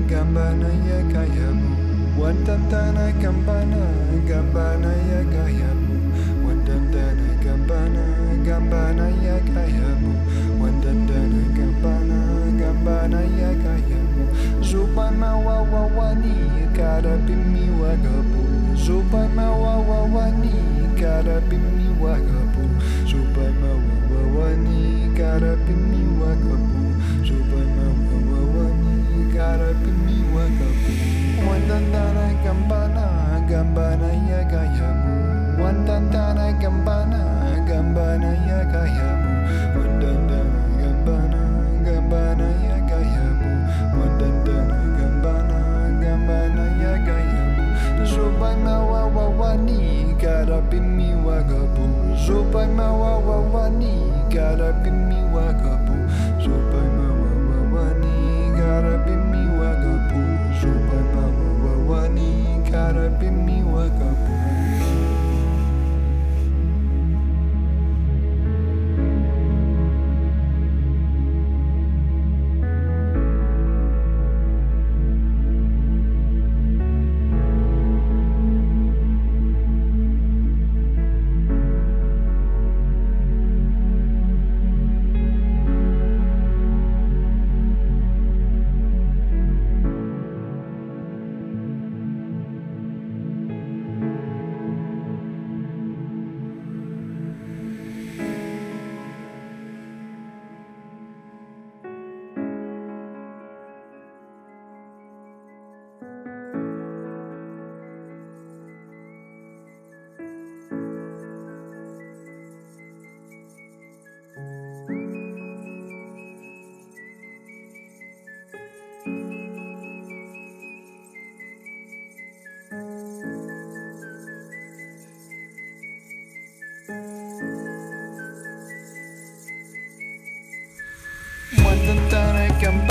gambana ya gayamu. Wantantana gambana, gambana ya gayamu. Wantantana gambana, gambana ya gayamu. Wantantana gambana, gambana ya gayamu. Zupai mawawawani, karabimi wagabu. Zupai mawawawani, karabimi wagabu. Zupai mawawawani, karabimi wagabu. Zupai mawawawani, karabimi wagabu. Wantantana gambana, gambana ya gayamu. Wantantana gambana, gambana ya gayamu. Wantantana gambana, gambana ya gayamu. Wantantana gambana, gambana ya gayamu. Zupai mawawawani, karabimi wagabu. Zupai mawawawani, karabimi wagabu. Zupai mawawawani, karabimi wagabu. Zupai mawawawani, karabimi wagabu. Wantantana gambana.